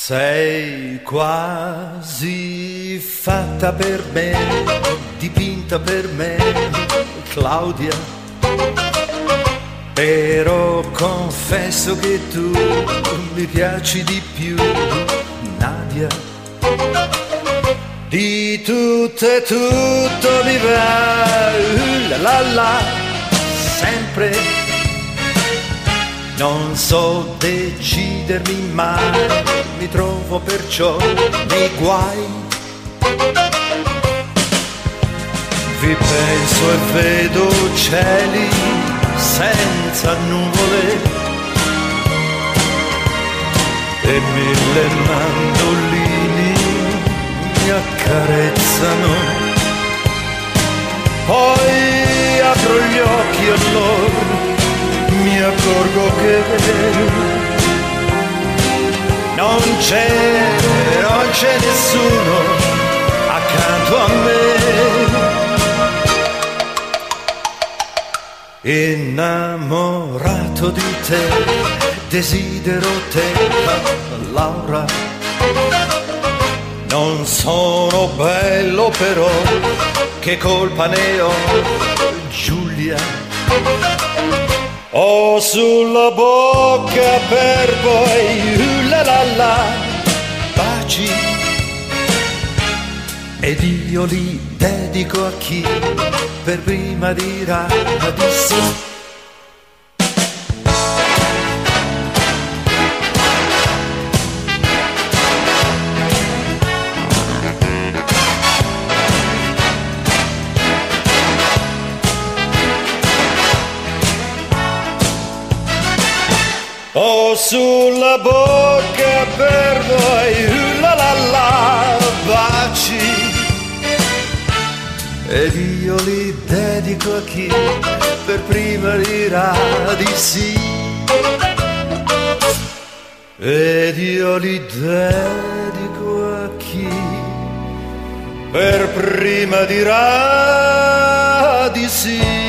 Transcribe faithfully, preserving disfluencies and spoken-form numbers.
Sei quasi fatta per me, dipinta per me, Claudia. Però confesso che tu mi piaci di più, Nadia. Di tutto e tutto mi va, uh, la la la, sempre. Non so decidermi mai, mi trovo perciò nei guai. Vi penso e vedo cieli senza nuvole e mille mandolini mi accarezzano. Poi apro gli occhi e allora mi accorgo che non c'è, non c'è nessuno accanto a me. Innamorato di te, desidero te, Laura. Non sono bello però, che colpa ne ho, Giulia. Ho sulla bocca per poi uh, la la la baci ed io li dedico a chi per prima dirà di sì. Ho sulla bocca per voi uh, la la la baci ed io li dedico a chi per prima dirà di sì. Ed io li dedico a chi per prima dirà di sì.